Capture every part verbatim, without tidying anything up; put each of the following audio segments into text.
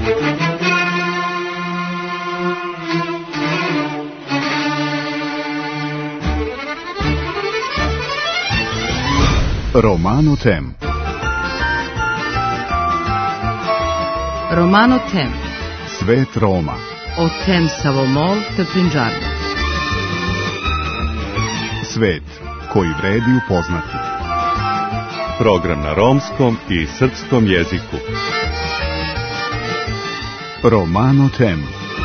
Romano Tem. Romano Tem. Svet Roma. O tem Savomol te Prinđarno. Svet koji vredi upoznati. Program na romskom i srpskom jeziku. Romano Tem.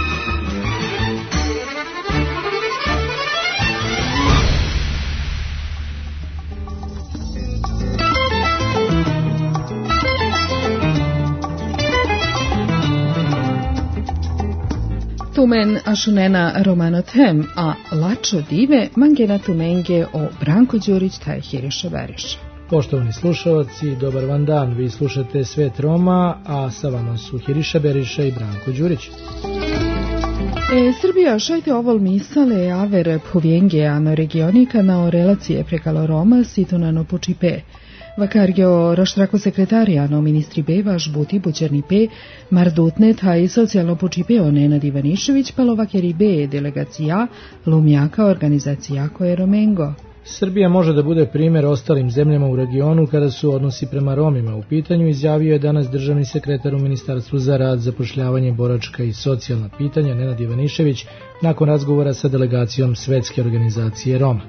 Tumen ašunena Romano Tem, a lačo dive mangena tumenge o Branko Đurić taj Hiriša Beriša. Poštovani slušalci, dobar vam dan. Vi slušate Svet Roma, a sa vama su Hiriša Beriša i Branko Đurić. E, Srbija šajte ovol misale aver povjenge ano regionika na o relacije prekalo Roma situnano pučipe. Vakargio roštrako sekretarijano ministri be vaš buti buđerni pe, mardutne taj socijalno pučipe o Nenad Ivanišević palovakeri be delegacija lumjaka organizacija koje Romengo. Srbija može da bude primjer ostalim zemljama u regionu kada su odnosi prema Romima u pitanju, izjavio je danas državni sekretar u Ministarstvu za rad, zapošljavanje, boračka i socijalna pitanja Nenad Ivanišević nakon razgovora sa delegacijom Svetske organizacije Roma.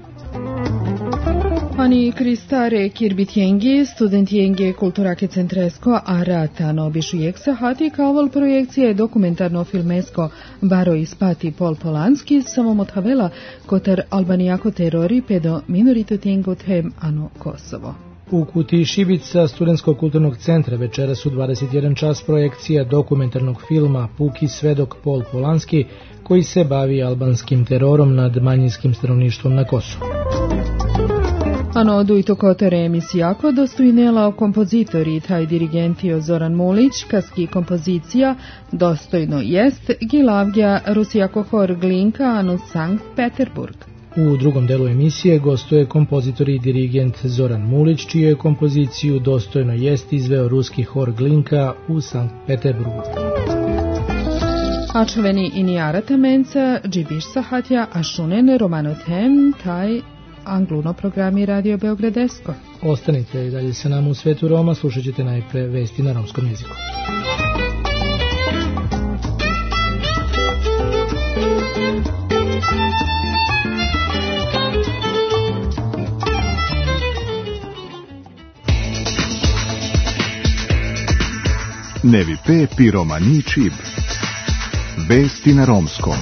Ani Kristare Kirbitjengi, studentjengi Kulturake Centresko, a ratano bišujeksa hati kaval projekcije dokumentarno-filmesko baro ispati Pol Polanski samomotavela kotar Albanijako terori pedo minoritetengo tem ano Kosovo. U kutiji Šibica Studentskog kulturnog centra večeras u dvadeset jedan čas projekcija dokumentarnog filma Puki svedok Pol Polanski koji se bavi albanskim terorom nad manjinskim stanovništvom na Kosovu. Ano dujto kotere emisijako dostojnela o kompozitori taj dirigentio Zoran Mulić, kaski kompozicija dostojno jest Gilavgja Rusijako hor Glinka ano Sankt Peterburg. U drugom delu emisije gostuje kompozitor i dirigent Zoran Mulić, čiju je kompoziciju dostojno jest izveo ruski hor Glinka u Sankt Peterburgu. Ačveni inijara temenca, džibiš sahatja, a šunen Romano Tem, taj Angluno programi Radio Beogradesko. Ostanite i dalje sa nama u Svetu Roma, slušat ćete najpre vesti na romskom jeziku. Nevi pe pi romani čib. Vesti na romskom.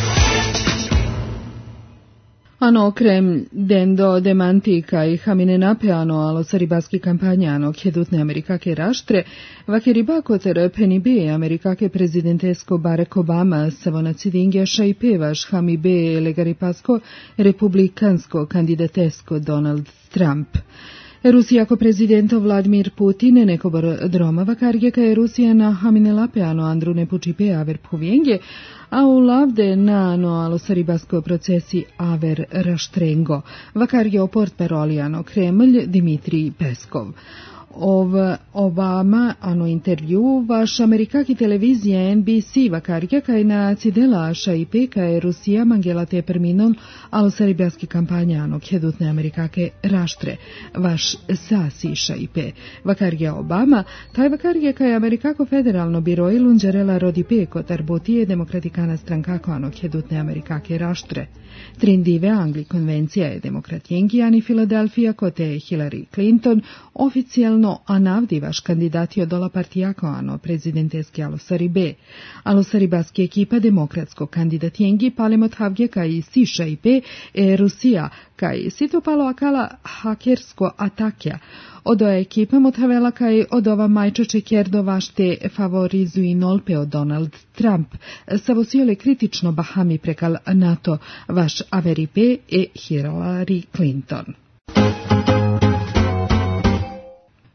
Ano krem dendo demantika i hamine napeano alo saribaski kampanjano kjedutne amerikake raštre, vakeriba koter penibe amerikake prezidentesko Barack Obama savonacidingja šajpevaš hamibe legaripasko republikansko kandidatesko Donald Trump. Rusijako prezidento Vladimir Putin nekobor droma vakarge ka je Rusija na hamine lapeano andru ne pučipe aver povjenge, a u lavde na ano alo saribasko procesi aver raštrengo. Vakarge o portparolijano Kremlj Dimitrij Peskov. Ov Obama ano intervju vaš amerikaki televizija en bi si vakarge kaj na cidela šajpe ka je Rusija mangela te perminon alo saribaski kampanjano kjedutne amerikake raštre. Vaš sasi šajpe. Vakarge Obama, taj vakarge ka je amerikako federalno biro i lunđerela rodipe kotar botije demokratikana strankako ano kjedutne amerikake raštre. Trindive Angli konvencija je demokratjengi ani Filadelfija kote Hillary Clinton oficijalno anavdivaš kandidatio dola partijako ano prezidenteski alo saribe. Alo saribaski ekipa demokratsko kandidatjengi palemot havge kaj siša i pe e Rusija kaj sitopalo akala hakersko atakja. Odo ekipa motavela kaj od ova majčoče kerdovašte favorizuji nolpeo Donald Trump, savosijole kritično bahami prekal NATO, vaš averipe e Hillary Clinton.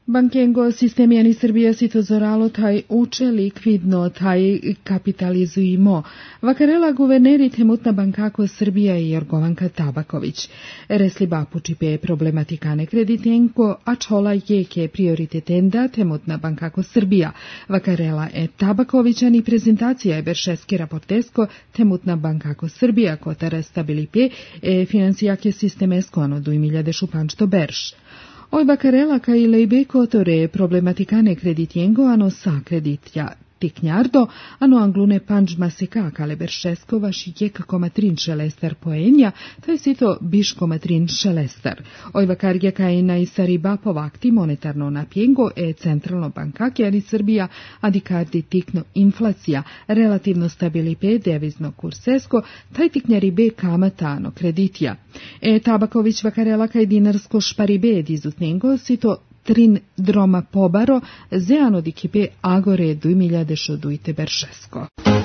Bankengo sistemijani Srbija si to zoralo taj uče likvidno, taj kapitalizujemo. Vakarela guverneri temutna bankako Srbija i Jorgovanka Tabaković. Resli bapučipe problematikane kreditenko, a čola jeke prioritetenda temutna bankako Srbija. Vakarela e Tabakovićani prezentacija je beršeski raportesko temutna bankako Srbija, kotara stabilipe e financijake sistemesko ano du miljade šupančto berš. Oj bakarela ka i lejbe kotore problematikane kreditiengo ano sa kreditja tiknjardo, ano anglune panđ maseka kale beršesko vaši jek komatrin šelestar poenja, taj sito biš komatrin šelestar. Oj bakarja ka i najsariba povakti monetarno napijengo e centralno bankak jani Srbija adikardi tikno inflacija, relativno stabilipe devizno kursesko, taj tiknjaribe kamatano kreditja. E Tabaković vakarela ka i dinarsko šparibe dizutnengo sito trin droma pobaro, zeano dikipe agore du miljade šodujte beršesko.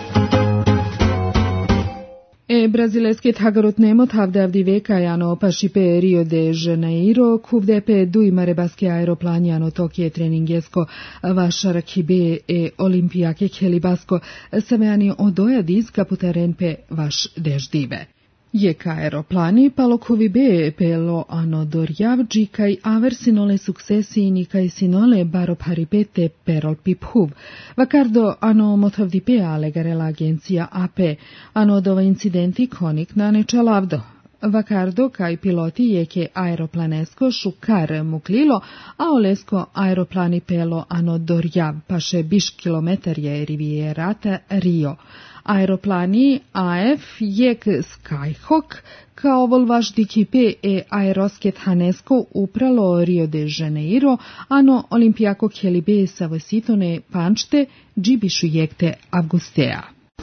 E brazileske tagarot nemot havde avdi vekajano pašipe Rio de Janeiro, kuvdepe du marebaske aeroplanjano Tokije treningesko vašar kibe e olimpijake kelibasko sameani odoja diz kaputarenpe vaš deždive. Jeka aeroplani palokovi be pelo ano dorjavđi kaj aversinole suksesini kaj sinole baro paripete perol piphuv. Vakardo ano motavdipe alegarela agencija A P, ano dova incidenti konik na nečalavdo. Vakardo kaj piloti jeke aeroplanesko šukar muklilo, a olesko aeroplani pelo ano dorjav, paše biš kilometar je rivierata Rio. Aeroplani A F jek Skyhawk kao volvaš dikipe e aerosket hanesko upralo Rio de Janeiro, ano olimpijako kjelibe savositone pančte džibišu jekte avgustea.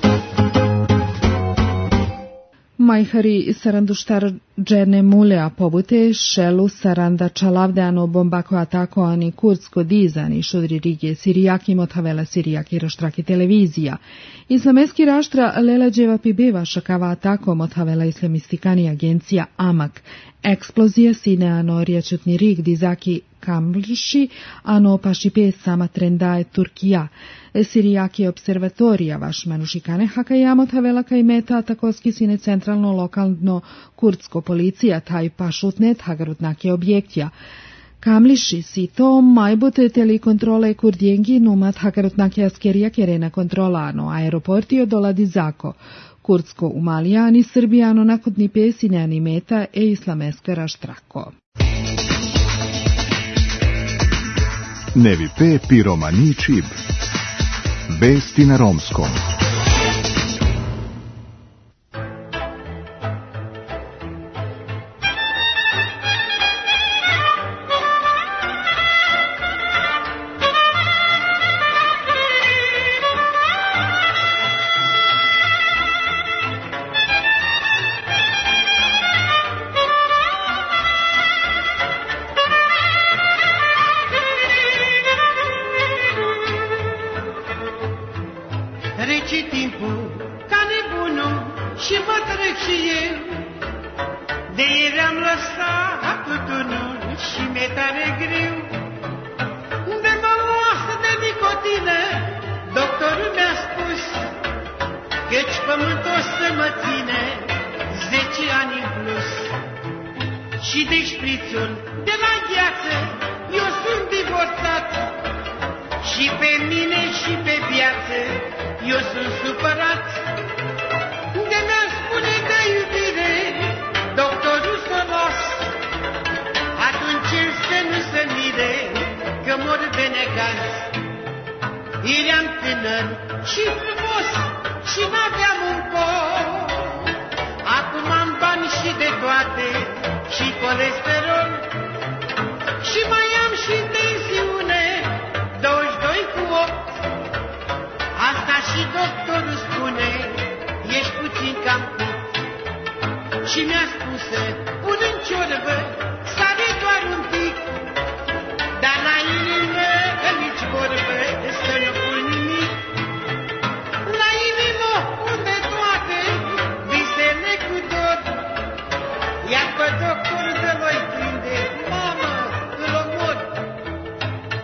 Majhari saranduštar džerne mulea pobute šelu saranda čalavdeano bombako atako ani kurdsko dizani šudri rige sirijaki motavela sirijaki raštraki televizija. Islameski raštra lelađeva pibeva šakava atako motavela islamistikani agencija Amak. Eksplozija sine ano riječutni rig dizaki Kamliši, ano pašipe sama trendaje Turkija. Sirijaki observatorija vaš manušikane hakajamo tavela kaj meta takoski sine centralno lokalno kurdsko policija taj pašutne tagarutnake objektja. Kamliši si to majbute teli kontrole kurdjengi numat hagarutnake askerija kerena kontrolano aeroportio doladi zako. Kurdsko umalijani srbijano nakodni pesinjani meta e islameska raštrako. Nevi pe piromani čib. Vesti na romskom. Trece timpul ca nebunul și mă trec și eu. De ieri am lăsat tutunul și mi-e tare greu. De mă moastră de nicotină, doctorul mi-a spus, căci pământul o să mă ține zece ani în plus. Și de șprițul de la gheață eu sunt divorțat. Și pe mine și pe viață eu sunt supărat. De mi-ar spune de iubire doctorul săros, atunci el să nu se mire că mor de necaz. Eram tânăr și frumos și n-aveam un cor. Acum am bani și de toate și colesterol. Și mai am și tensiune douăzeci și doi cu opt. Asta și doctorul spune, ești puțin cam cut. Și mi-a spus, pun în ciorbă, sare doar un pic. Dar la inimă, nici vorbă, să nu pun nimic. La inimă, unde toate, visele cu tot. Iar pe doctor de-l-oi prinde, mamă, îl omor.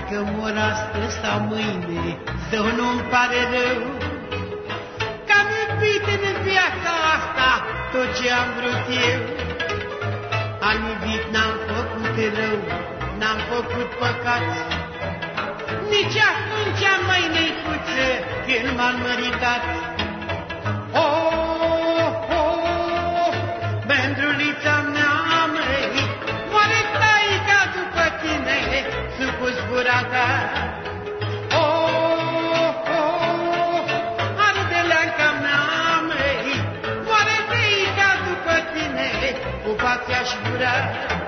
Dacă mor astăzi sau mâine, zău nu-mi pare rău, că am iubit în viața asta tot ce am vrut eu. Am iubit, n-am făcut rău, n-am făcut păcat, nici atunci, măi, neicuță, când m-am măritat. Oh, oh, mândrulița mea, măi, moare taica după tine, supus gura ta. Oh, oh, ardeleanca mea, măi, moare taica după tine, pupați-aș gura.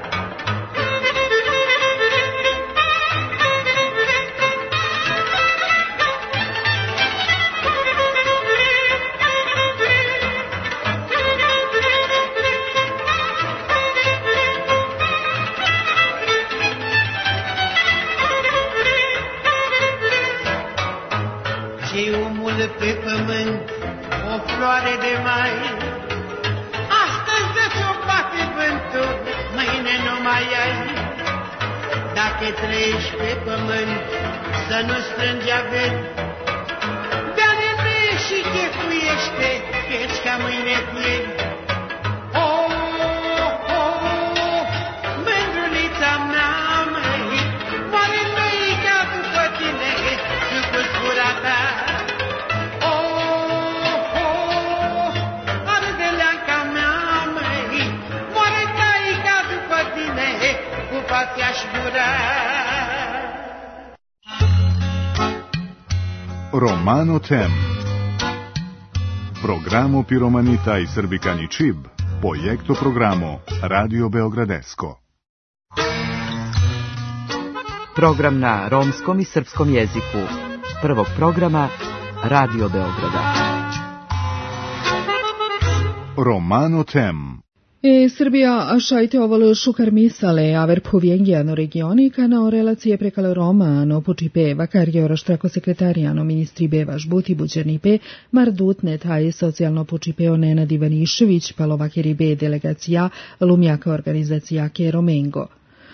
Pe pământ o floare de mai, astăzi dă-ți-o bate vântul, mâine nu mai ai. Dacă trăiești pe pământ, să nu strângi averi, dă-ne și chefuiește, căci ca mâine pieri. Oh, oh, mândrulița mea, măi, moare măica după tine, supus gura ta. Romano Tem. Programo Piromanita i Srbikani Čib, projekto programo Radio Beogradesco. Program na romskom i srpskom jeziku. Prvog programa Radio Beograda. Romano Tem. E Srbija šajte oval šukar misale aver povjengiano regioni kanao relacije prekale Roma no pučipe vakarje oraštrako sekretarijano ministri bevaš buti buđernipe mardutne taj socijalno pučipeo Nenad Ivanišević palovakeribe delegacija lumjaka organizacija ke Romengo.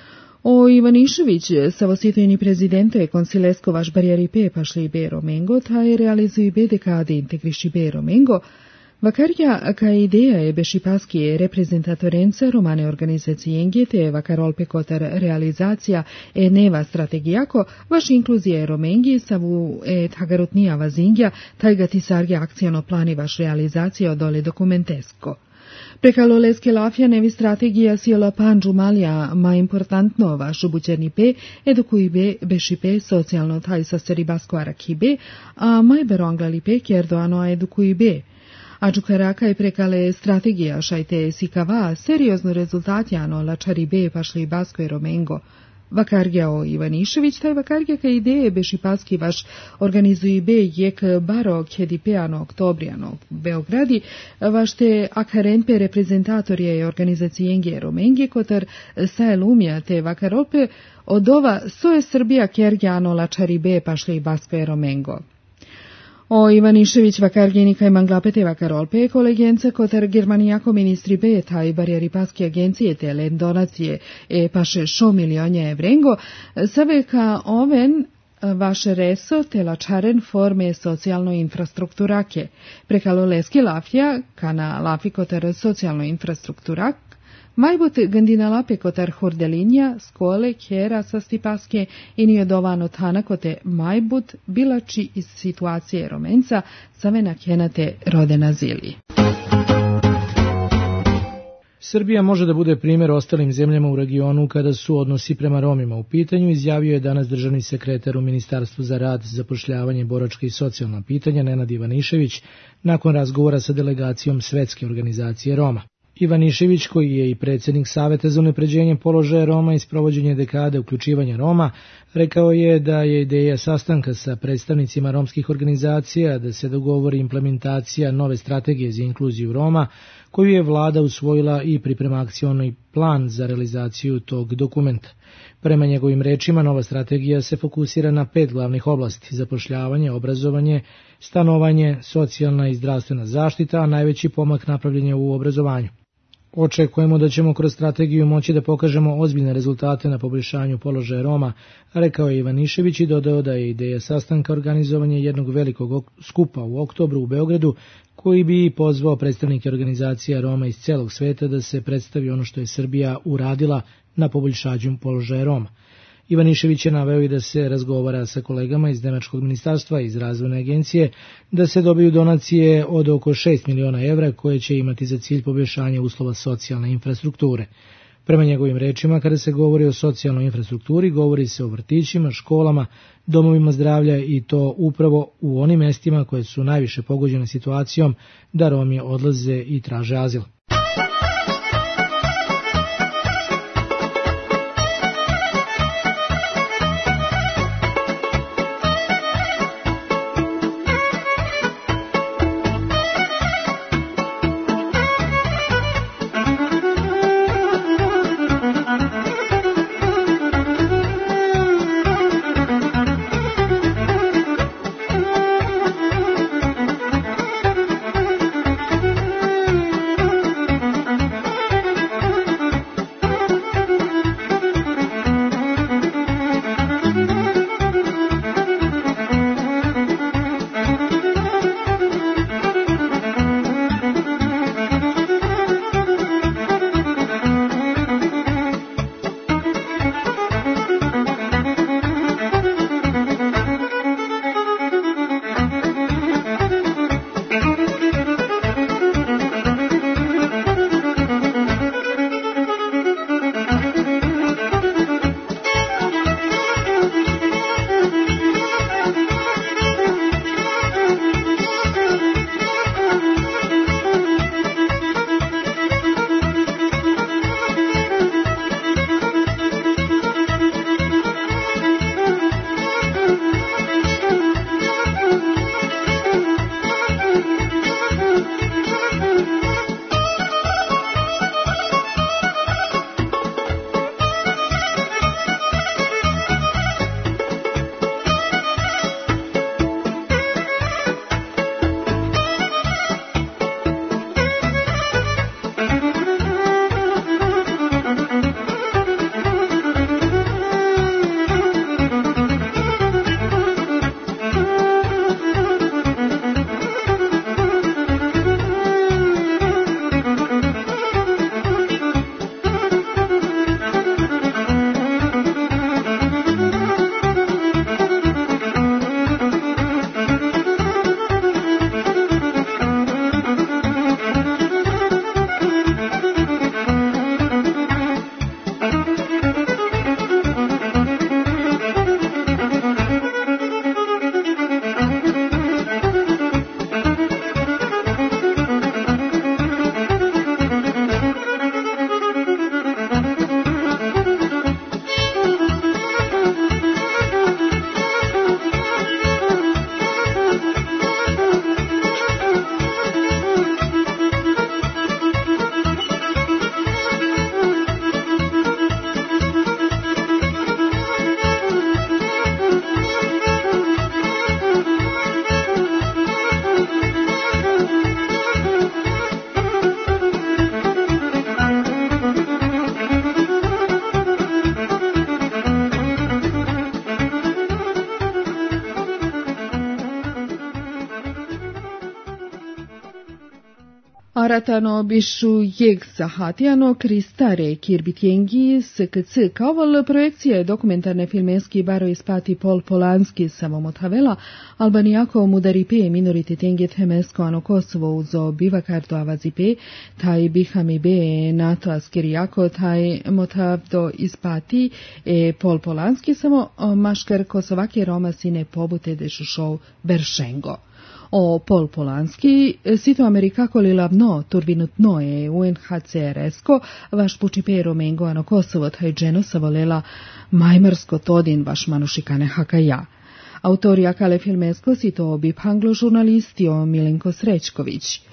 O Ivanišević savositojni prezidente konsilesko vaš barjeripe pašli be Romengo taj realizuju be dekade integriši be Romengo. Vakarja ka ideja je bešipaski reprezentatorenca romane organizacije te vakarol pekotar realizacija e neva strategijako vaš inkluzije romengi savu e tagarutnija vazingja tajga tisarge akcijano plani vaš realizacija odole dokumentesko. Prekalo leske lafja nevi strategija siola panđu malja ma importantno vaš bućernipe edukuibe bešipe socijalno taj sastaribasko arakibe, a majbero anglalipe kjerdoano edukuibe. Ađukaraka je prekale strategija šajte sikava seriozno rezultatjano lačaribe pašli basko i Romengo. Vakargjao Ivanišević, taj vakargja ka ideje bešipaski vaš organizuji be jek baro kedipeano oktobrijano Beogradi, vaš te akarenpe reprezentatorije organizacijenge Romenge kotar sajelumja te vakarope od ova soje Srbija kergjano lačaribe pašli basko i Romengo. O Ivanišević vakargenika i manglapete vakarolpe kolegence kotar Germanijako ministri be taj barjeri paske agencije te donacije e paše šo milionja evrengo save ka oven vaše reso te lačaren forme socijalno infrastrukturake. Prekalo leski lafja kana lafi kotar socijalno infrastrukturak Majbut gandinalape kotar hordelinja, skole, kjera sa stipaske i nijodovano tanakote majbut bilači iz situacije romenca savena kenate rodena zili. Srbija može da bude primjer ostalim zemljama u regionu kada su odnosi prema Romima u pitanju, izjavio je danas državni sekretar u Ministarstvu za rad, zapošljavanje, boračka i socijalna pitanja Nenad Ivanišević nakon razgovora sa delegacijom Svetske organizacije Roma. Ivanišević, koji je i predsjednik Saveta za unapređenje položaja Roma i sprovođenje dekade uključivanja Roma, rekao je da je ideja sastanka sa predstavnicima romskih organizacija da se dogovori implementacija nove strategije za inkluziju Roma, koju je vlada usvojila i priprema akcioni plan za realizaciju tog dokumenta. Prema njegovim rečima, nova strategija se fokusira na pet glavnih oblasti: zapošljavanje, obrazovanje, stanovanje, socijalna i zdravstvena zaštita, a najveći pomak napravljen je u obrazovanju. Očekujemo da ćemo kroz strategiju moći da pokažemo ozbiljne rezultate na poboljšanju položaja Roma, rekao je Ivanišević i dodao da je ideja sastanka organizovanje jednog velikog skupa u oktobru u Beogradu, koji bi pozvao predstavnike organizacija Roma iz celog sveta da se predstavi ono što je Srbija uradila na poboljšanju položaja Roma. Ivanišević je naveo i da se razgovara sa kolegama iz Nemačkog ministarstva i iz Razvojne agencije da se dobiju donacije od oko šest miliona evra koje će imati za cilj poboljšanje uslova socijalne infrastrukture. Prema njegovim rečima, kada se govori o socijalnoj infrastrukturi, govori se o vrtićima, školama, domovima zdravlja i to upravo u onim mestima koje su najviše pogođene situacijom da Romi odlaze i traže azil. Aratano bišu jeg sahatijano kristare kirbitjengi S K C kaval projekcije dokumentarne filmenski baro ispati Pol Polanski samomotavela Albanijako mudaripe minorititengi temesko ano Kosovo uzo bivakarto avazipe taj bihamibe NATO askirijako taj motavdo ispati e Pol Polanski samo maškar kosovake Roma sine pobute dešušov Beršengo. O Pol Polanski, sito Amerikako li labno turbinutno je U N H C R S-ko, vaš pučipero mengo ano Kosovo taj dženo savolela majmarsko todin vaš manušikane hakaja. Autorija kale filmesko sito bipanglo žurnalistio Milenko Srećković.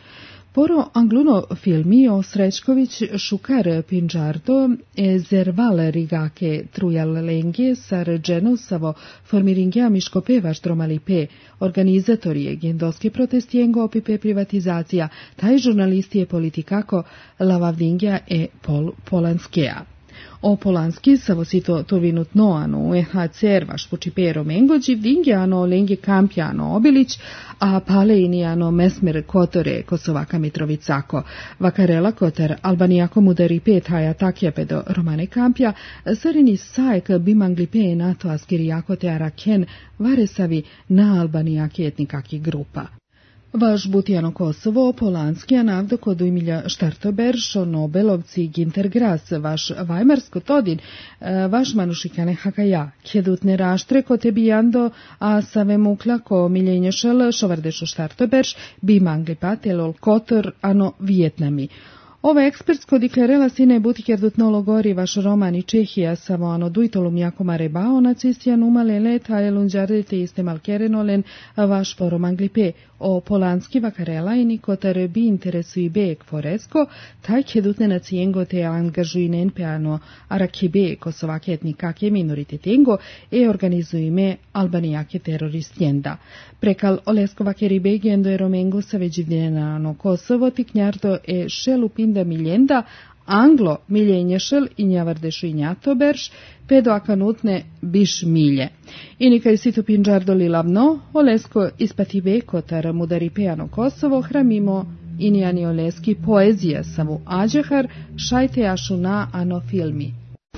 Poro angluno filmi o Srećković Šukar Pinđardo e Zerval rigake trujal lenge sar genosavo formiringea miškopevaš tromalipe, organizatori je gendoske protestijengo opipe privatizacija, taj žurnalisti je politikako lavavdingea e pol polanskea. O Polanski savosito tovinut noano u H C R vaš počipero mengođi vdingiano lenge kampjano obilić, a paleinijano mesmer kotore Kosovaka Mitrovicako. Vakarela kotar Albanijako mudari pet haja takjepedo Romane kampja, sarini sajk bimanglipe NATO askirijako te araken varesavi na Albanijake etnikaki grupa. Vaš Butijano Kosovo, Polanski, a navdo kod Emilja Štartoberšo, Nobelovci, Ginter Gras, vaš Vajmarsko Todin, vaš Manušikane Hakaja, Kjedutne Raštre, ko Tebijando, a Save Mukla, ko Miljenješel, Šovardešo Štartoberš, Bi Mangli Patelol, Kotor, ano Vijetnami. Ova ekspertsko deklarela sine butikerdut nologori vaš roman i Čehija samo ano dujtolum jakomare bao nacistijan umale leta elunđardete iste malkerenolen vaš po roman glipe o Polanski vakarela i nikotar bi interesu i bek foresko taj kedutne nacijengo te angažuinen peano arakibe kosovake etnikake minoritetengo e organizujime albanijake teroristjenda. Prekal oleskovake ribegendo e romengo sa veđivdjenano Kosovo tiknjardo e šelupin da miljenda, anglo miljenješel i njavardešu i njatoberš, pedo akanutne biš milje. I nikaj situ pinđardo lilavno, olesko ispatibe kotar mudari pejano Kosovo, hramimo inijani oleski poezija samu ađehar, šajte jašu na ano filmi.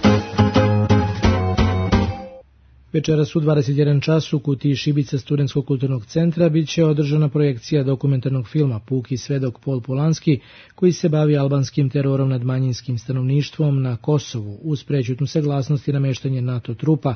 Večeras u dvadeset jedan čas u kutiji Šibica Studentskog kulturnog centra bit će održana projekcija dokumentarnog filma Puki svedok Pol Polanski, koji se bavi albanskim terorom nad manjinskim stanovništvom na Kosovu uz prećutnu saglasnost i nameštanje NATO trupa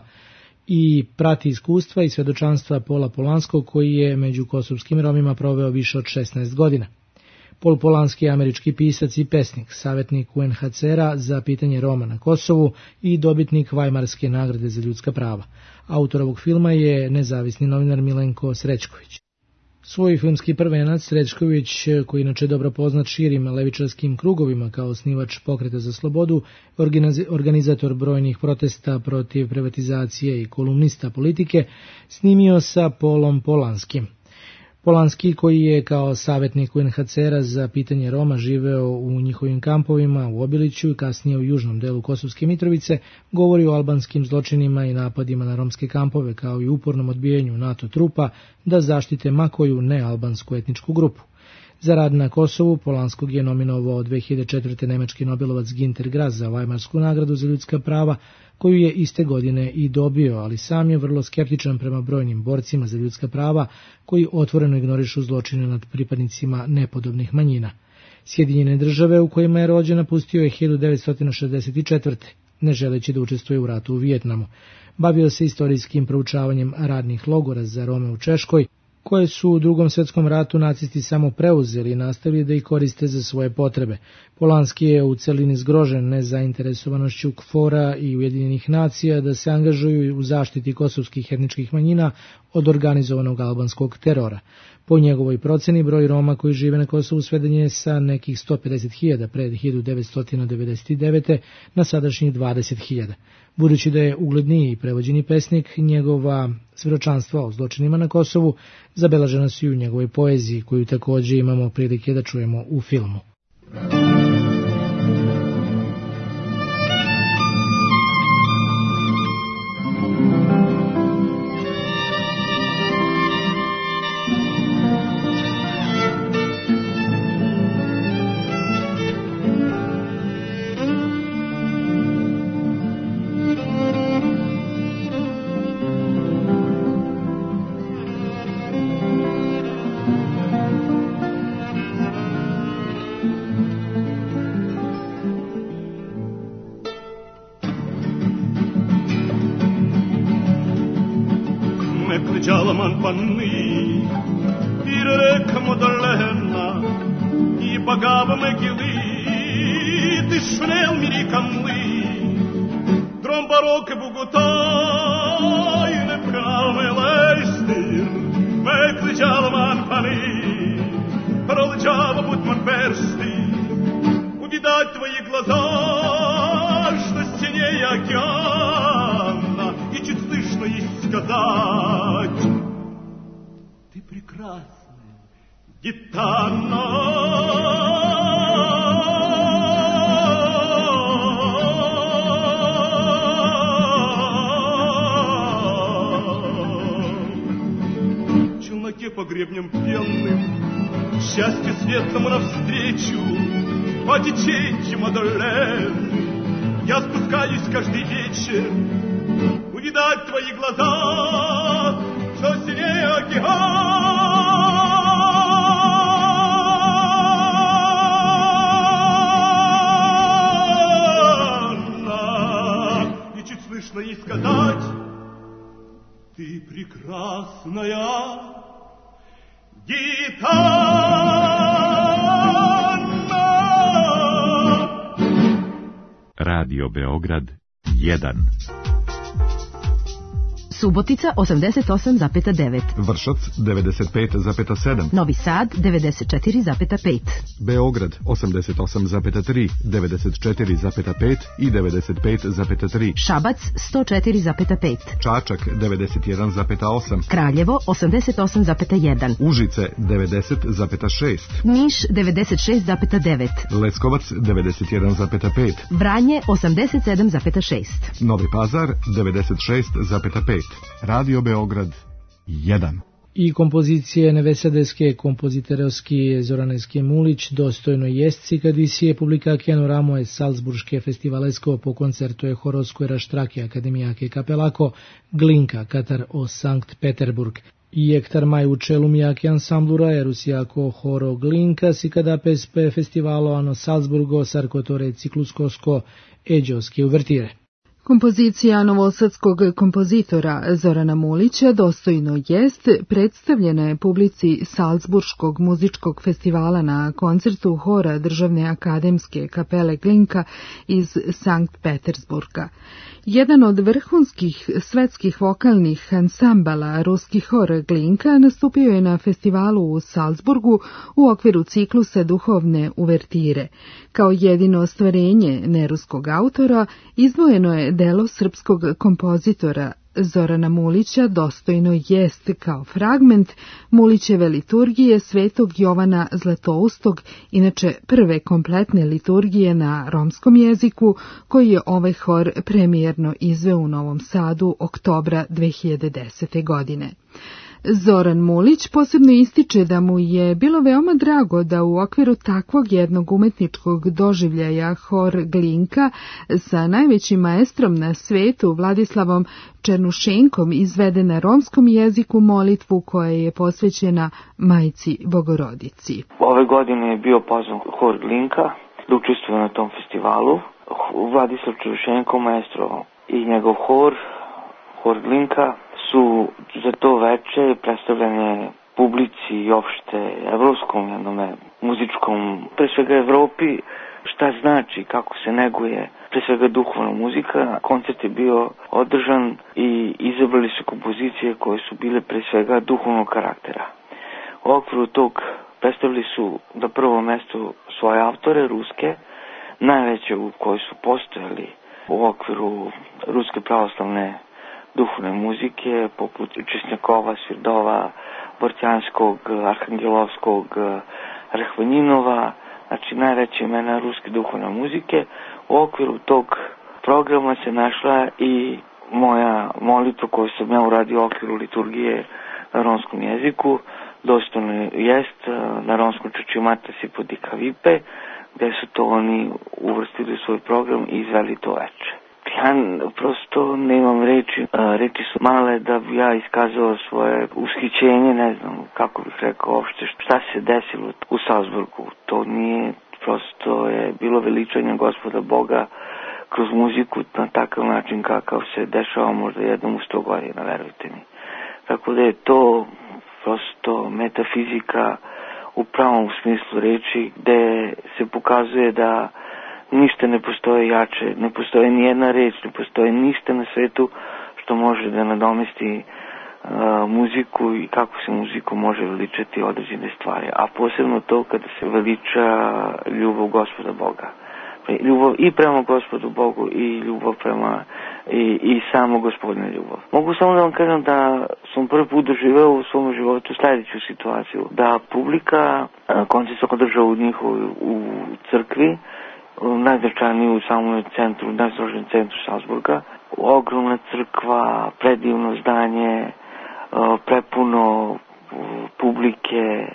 i prati iskustva i svedočanstva Pola Polanskog, koji je među kosovskim Romima proveo više od šesnaest godina. Pol Polanski je američki pisac i pesnik, savjetnik U N H C R-a za pitanje Roma na Kosovu i dobitnik Vajmarske nagrade za ljudska prava. Autor ovog filma je nezavisni novinar Milenko Srećković. Svoj filmski prvenac Srećković, koji inače dobro poznat širim levičarskim krugovima kao osnivač Pokreta za slobodu, organizator brojnih protesta protiv privatizacije i kolumnista politike, snimio sa Polom Polanskim. Polanski, koji je kao savjetnik U N H C R-a za pitanje Roma živeo u njihovim kampovima u Obiliću i kasnije u južnom delu Kosovske Mitrovice, govori o albanskim zločinima i napadima na romske kampove, kao i upornom odbijanju NATO trupa da zaštite makoju nealbansku etničku grupu. Za rad na Kosovu Polanskog je nominovao dve hiljade četvrte nemački Nobelovac Ginter Gras za Vajmarsku nagradu za ljudska prava, koju je iste godine i dobio, ali sam je vrlo skeptičan prema brojnim borcima za ljudska prava koji otvoreno ignorišu zločine nad pripadnicima nepodobnih manjina. Sjedinjene države u kojima je rođen napustio je hiljadu devetsto šezdeset četvrte ne želeći da učestvuje u ratu u Vijetnamu. Bavio se istorijskim proučavanjem radnih logora za Rome u Češkoj, koje su u Drugom svjetskom ratu nacisti samo preuzeli i nastavili da ih koriste za svoje potrebe. Polanski je u celini zgrožen nezainteresovanošću K F O R-a i Ujedinjenih nacija da se angažuju u zaštiti kosovskih etničkih manjina od organizovanog albanskog terora. Po njegovoj proceni, broj Roma koji žive na Kosovu sveden je sa nekih sto pedeset hiljada pred hiljadu devetsto devedeset devete na sadašnjih dvadeset hiljada. Budući da je ugledniji i prevođeni pesnik, njegova svedočanstva o zločinima na Kosovu zabeležena su i u njegovoj poeziji, koju također imamo prilike da čujemo u filmu. Jalman panni irek modalena i bagava megili tishnel miri kamli drom baroke Bogota i ne prame leistir mekli Jalman panni parol java butman перстни, увидать твои глаза, что синее океана, и чуть слышно есть сказать: ты прекрасная гитана. По гребням пенным, счастье светлому навстречу, по течению Мадолен я спускаюсь каждый вечер, увидать твои глаза, что синее океана, и чуть слышно ей сказать: ты прекрасная гитана. Radio Beograd jedan. Subotica osamdeset osam zarez devet. Vršac devedeset pet zarez sedam. Novi Sad devedeset četiri zarez pet. Beograd osamdeset osam zarez tri, devedeset četiri zarez pet i devedeset pet zarez tri. Šabac sto četiri zarez pet. Čačak devedeset jedan zarez osam. Kraljevo osamdeset osam zarez jedan. Užice devedeset zarez šest. Niš devedeset šest zarez devet. Leskovac devedeset jedan zarez pet. Vranje osamdeset sedam zarez šest. Novi Pazar devedeset šest zarez pet. Radio Beograd jedan. I kompozicije nevesadeske kompoziterovski Zoraneske Mulić dostojno jesci kad si je publikacijano ramo je Salzburške festivalesko po koncertu je Horoskoj raštrake akademijake kapelako Glinka Katar o Sankt Peterburg. I ektar maj u čelu mijake ansamblura je Rusijako horo Glinka si kada pespe festivalo ano Salzburgo sarkotore cikluskosko eđoske uvertire. Kompozicija novosadskog kompozitora Zorana Mulića dostojno jest predstavljena je publici Salzburškog muzičkog festivala na koncertu hora Državne akademske kapele Glinka iz Sankt Petersburga. Jedan od vrhunskih svetskih vokalnih ansambala ruski hor Glinka nastupio je na festivalu u Salzburgu u okviru ciklusa duhovne uvertire. Kao jedino ostvarenje neruskog autora izdvojeno je delo srpskog kompozitora Zorana Mulića dostojno jest kao fragment Mulićeve liturgije Svetog Jovana Zlatoustog, inače prve kompletne liturgije na romskom jeziku, koji je ovaj hor premijerno izveo u Novom Sadu oktobra dve hiljade desete. godine. Zoran Mulić posebno ističe da mu je bilo veoma drago da u okviru takvog jednog umetničkog doživljaja hor Glinka sa najvećim maestrom na svetu Vladislavom Černušenkom izvede na romskom jeziku molitvu koja je posvećena Majci Bogorodici. Ove godine je bio pozvan hor Glinka da učestvuje na tom festivalu. Vladislav Černušenko, maestro i njegov hor, hor Glinka, su za to veče predstavljene publici i opšte evropskom jednome muzičkom, pre svega Evropi, šta znači, kako se neguje, pre svega duhovna muzika. Koncert je bio održan i izabrali su kompozicije koje su bile pre svega duhovnog karaktera. U okviru tog predstavili su na prvo mesto svoje autore, ruske, najveće u koji su postojali u okviru ruske pravoslavne duhovne muzike, poput Česnjakova, Svirdova, Bortjanskog, Arhangelovskog, Rahvaninova, znači najveće imena ruske duhovne muzike. U okviru tog programa se našla i moja molitva koju sam ja uradio u okviru liturgije na romskom jeziku, dostojno jest na romskom Čačimata si podika vipe, gde su to oni uvrstili u svoj program i izveli to veče. Ja prosto nemam reči, reči su male da bi ja iskazao svoje ushićenje, ne znam kako bih rekao uopšte šta se desilo u Salzburgu. To nije, prosto je bilo veličanje Gospoda Boga kroz muziku na takav način kakav se dešava možda jednom u sto godina, verujte mi. Tako da je to prosto metafizika u pravom smislu reči, gde se pokazuje da ništa ne postoje jače, ne postoje ni jedna reč, ne postoje ništa na svetu što može da nadomesti muziku i kako se muziku može veličati određene stvari, a posebno to kada se veliča ljubav Gospoda Boga. Ljubav i prema Gospodu Bogu i ljubav prema i, i samo Gospodina ljubav. Mogu samo da vam kažem da sam prvi put doživeo u svom životu sljedeću situaciju, da publika koncert se održao u njihovoj u crkvi, najznačajniji u samom centru, najstrožnijem centru Salzburga, ogromna crkva, predivno zdanje, prepuno publike,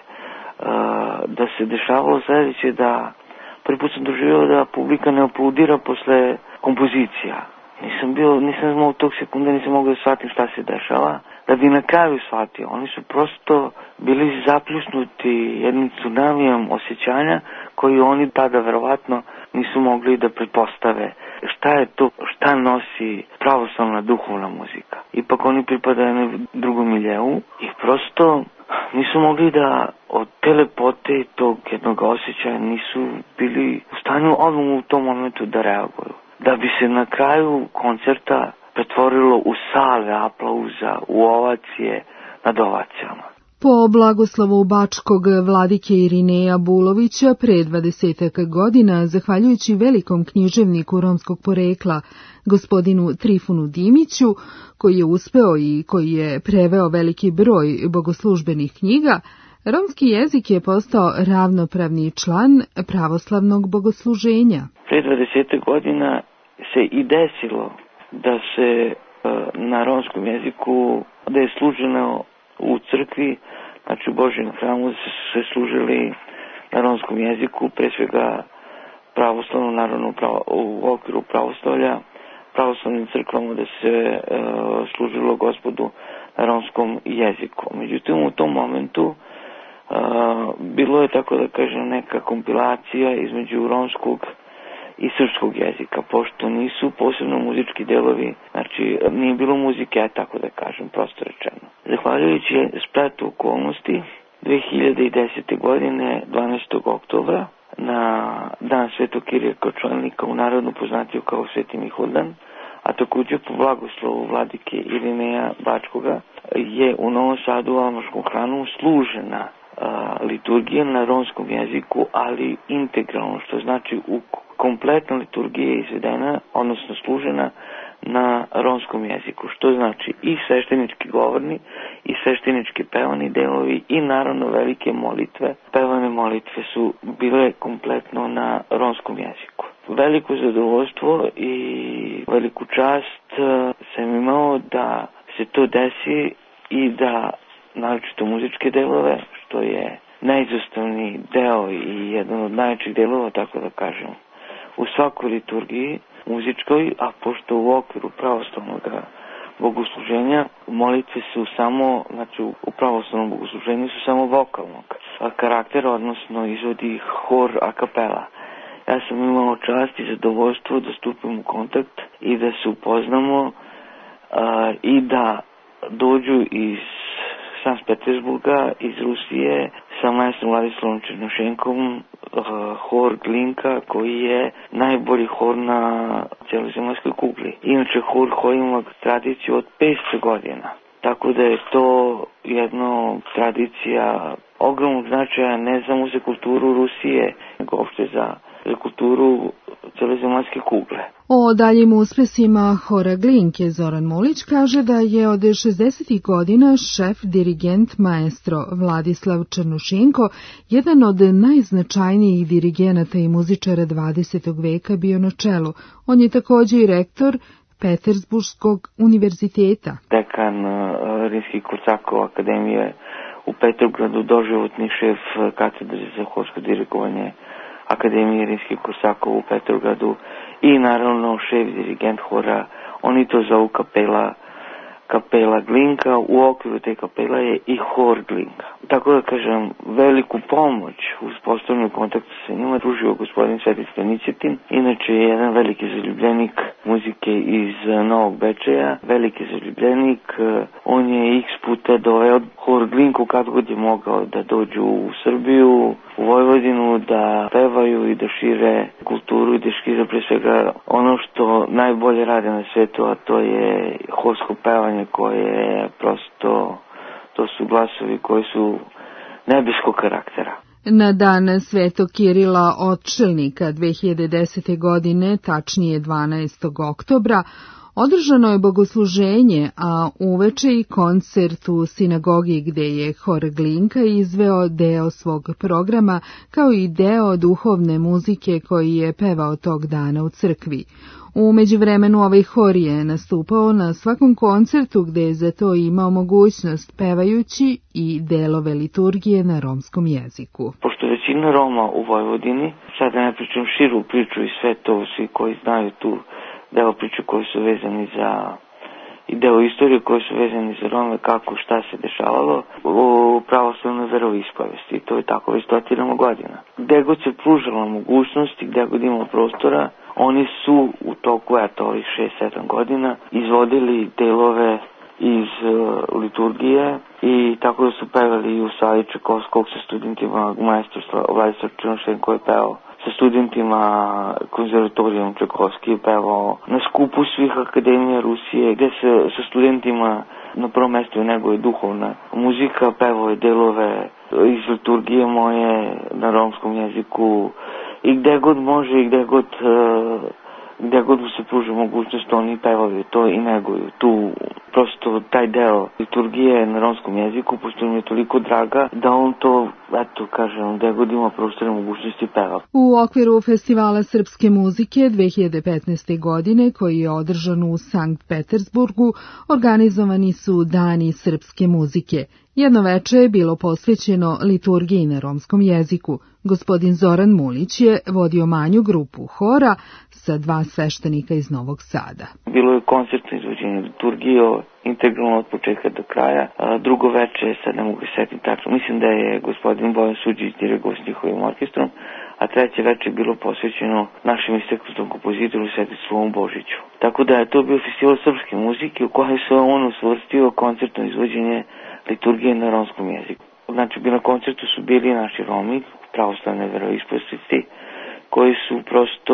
da se dešavalo sljedeće, da prvi put sam doživio da publika ne aplaudira posle kompozicija. Nisam bio, nisam znao tog sekunde, nisam mogao da shvatim šta se dešava, da bi na kraju shvatio. Oni su prosto bili zapljusnuti jednim tsunamijem osjećanja koji oni tada verovatno nisu mogli da pretpostave. Šta je to, šta nosi pravoslavna duhovna muzika? Ipak oni pripadaju na drugom miljeu i prosto nisu mogli da od te lepote i tog jednog osjećaja nisu bili u stanju odmah u tom momentu da reaguju. Da bi se na kraju koncerta pretvorilo u salve aplauza, u ovacije nad ovacijama. Po blagoslovu bačkog vladike Irineja Bulovića pre dvadesetak godina, zahvaljujući velikom književniku romskog porekla, gospodinu Trifunu Dimiću, koji je uspeo i koji je preveo veliki broj bogoslužbenih knjiga, romski jezik je postao ravnopravni član pravoslavnog bogosluženja. Pre dvadeset godina se i desilo da se na romskom jeziku, da je služeno u crkvi, znači u Božjem hramu, se, se služili na romskom jeziku, pre svega pravoslavno, naravno pravo, u okviru pravoslavlja, pravoslavnim crkvama da se e, služilo Gospodu na romskom jeziku. Međutim, u tom momentu e, bilo je, tako da kažem, neka kompilacija između romskog i srpskog jezika, pošto nisu posebno muzički delovi, znači nije bilo muzike, tako da kažem, prosto rečeno. Zahvaljujući spletu okolnosti, dve hiljade desete. godine, dvanaestog oktobra, na dan Svetog Kirija Kočelnika, u narodu poznatiju kao Sveti Miholdan, a također po blagoslovu vladike Irineja Bačkoga, je u Novom Sadu u Almaškom hramu služena a, liturgija na romskom jeziku, ali integralno, što znači u kompletna liturgija je izvedena, odnosno služena na romskom jeziku, što znači i sveštenički govorni, i sveštenički pevani delovi, i naravno velike molitve. Pevane molitve su bile kompletno na romskom jeziku. Veliko zadovoljstvo i veliku čast sam imao da se to desi i da naročito muzičke delove, što je najizostavniji deo i jedan od najjačih delova, tako da kažem, u svakoj liturgiji muzičkoj, a pošto u okviru pravoslavnog bogosluženja molitve su samo, znači u pravoslavnom bogosluženju su samo vokalnog karaktera, odnosno izvodi hor a capella. Ja sam imao čast i zadovoljstvo da stupim u kontakt i da se upoznamo a, i da dođu iz Sankt Petersburga, iz Rusije, sa maestrom Vladislavom Černošenkom, uh, hor Glinka, koji je najbolji hor na celozemaljskoj kugli. Inače, hor koji ima tradiciju od petsto godina. Tako da je to jedna tradicija ogromnog značaja ne samo za kulturu Rusije, nego uopšte za, za kulturu celozemaljske kugle. O daljim uspesima hora Glinke Zoran Mulić kaže da je od šezdesetih godina šef, dirigent, maestro Vladislav Černušenko jedan od najznačajnijih dirigenata i muzičara dvadesetog veka bio na čelu. On je također i rektor Petersburškog univerziteta. Dekan Rimskih Korsakov akademije u Petrogradu, doživotni šef katedre za horsko dirigovanje Akademije Rimskih Korsakov u Petrogradu i naravno šef dirigent hora, oni to zovu kapela, kapela Glinka, u okviru te kapela je i hor Glinka. Tako da kažem, veliku pomoć u uspostavljanju kontakta sa njima pružio gospodin Svetislav Nićetin, inače je jedan veliki zaljubljenik muzike iz Novog Bečeja, veliki zaljubljenik. On je x puta doveo hor Glinku kad god je mogao da dođu u Srbiju, u Vojvodinu, da pevaju i da šire kulturu i da šire pre svega ono što najbolje rade na svetu, a to je horsko pevanje koje je prosto, to su glasovi koji su nebeskog karaktera. Na dan Svetog Kirila Otčelnika dve hiljade desete. godine, tačnije dvanaestog oktobra, održano je bogosluženje, a uveče i koncert u sinagogi gde je hor Glinka izveo deo svog programa kao i deo duhovne muzike koji je pevao tog dana u crkvi. U međuvremenu ovaj hor je nastupao na svakom koncertu gde je za to imao mogućnost pevajući i delove liturgije na romskom jeziku. Pošto većina Roma u Vojvodini, sada ne pričam širu priču i sve to, svi koji znaju tu deo priče koji su vezani za i deo istorije koji su vezani za Rome, kako, šta se dešavalo u pravoslavnoj veroispovesti. To je tako već stotinama godina. Gde god se pružala mogućnost i gde god imao prostora, oni su u toku, eto, ovih šest sedam godina izvodili delove iz uh, liturgije i tako da su pevali i u sali Čajkovskog sa studentima, maestro Vladislav Črnošenko je pevao sa studentima konzervatorijom Čajkovski, je pevao na skupu svih akademija Rusije, gde se sa studentima na prvom mestu nego je duhovna muzika, pevao je delove iz liturgije moje na romskom jeziku i gde god može i gde god uh, gde god se pruža mogućnost, oni pevaju to i neguju tu prosto taj deo liturgije na romskom jeziku, pošto im je toliko draga da on to, eto kažem, gde god ima prostorne mogućnosti peva. U okviru Festivala srpske muzike dve hiljade petnaeste. godine, koji je održan u Sankt Petersburgu, organizovani su Dani srpske muzike. Jedno veče je bilo posvećeno liturgiji na romskom jeziku. Gospodin Zoran Mulić je vodio manju grupu hora sa dva sveštenika iz Novog Sada. Bilo je koncertno izvođenje liturgije integralno od početka do kraja. A drugo veče, sad ne mogu setiti tačno, mislim da je gospodin Bojan Suđić dirigao s njihovim orkestrom, a treće veče je bilo posvećeno našem istaknutom kompozitoru Svetislavu Božiću. Tako da je to bio festival srpske muzike u kojem se on usvrstio koncertno izvođenje liturgije na romskom jeziku. Znači, na koncertu su bili naši Romi, pravoslavne veroispovesti, koji su prosto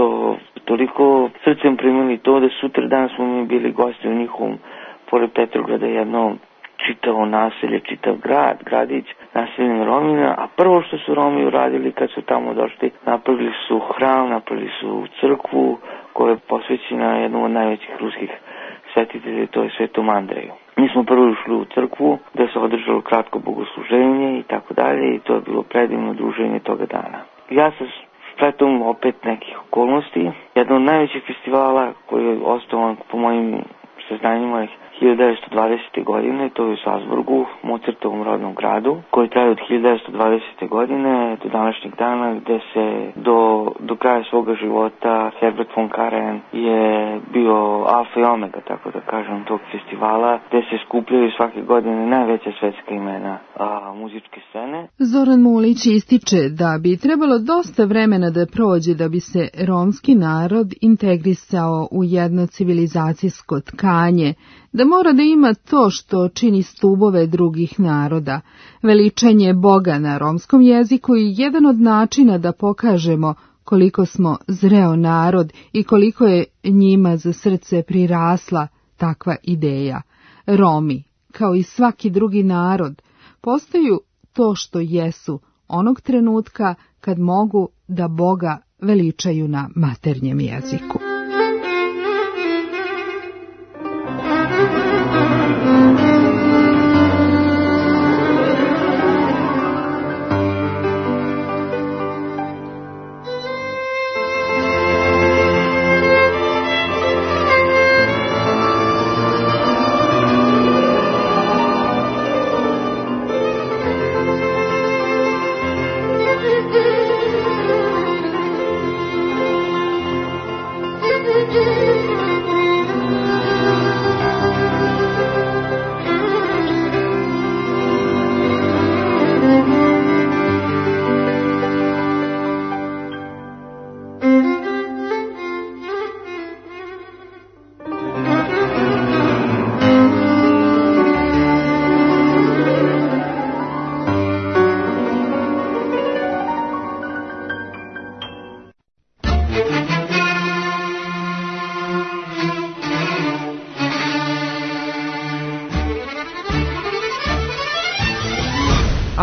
toliko srcem primili to da sutra dan smo mi bili gosti u njihovom, pored Petrograda, jedno čitavo naselje, čitav grad, gradić, naseljen Romina, a prvo što su Romi uradili kad su tamo došli, napravili su hram, napravili su crkvu koja je posvećena jednom od najvećih ruskih svetitelja, to je Svetom Andreju. Mi smo prvo ušli u crkvu, gde se održalo kratko bogosluženje i tako dalje, i to je bilo predivno druženje toga dana. Ja sam spletom opet nekih okolnosti. Jedan od najvećih festivala koji je osnovan po mojim saznanjima hiljadu devetsto dvadesete. godine, to je u Salzburgu, Mozartovom rodnom gradu, koji traje od hiljadu devetsto dvadesete. godine do današnjeg dana, gde se do, do kraja svoga života Herbert von Karajan je bio alfa i omega, tako da kažem, tog festivala, gde se skupljaju svake godine najveća svetska imena a, muzičke scene. Zoran Mulić ističe da bi trebalo dosta vremena da prođe da bi se romski narod integrisao u jedno civilizacijsko tkanje, da mora da ima to što čini stubove drugih naroda. Veličanje Boga na romskom jeziku je jedan od načina da pokažemo koliko smo zreo narod i koliko je njima za srce prirasla takva ideja. Romi, kao i svaki drugi narod, postaju to što jesu onog trenutka kad mogu da Boga veličaju na maternjem jeziku.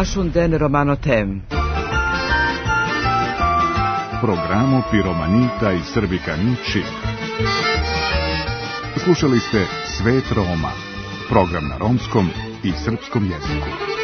Našun den romano tem. Programo Piromanita i Srbikani čip. Slušali ste Svet Roma, program na romskom i srpskom jeziku.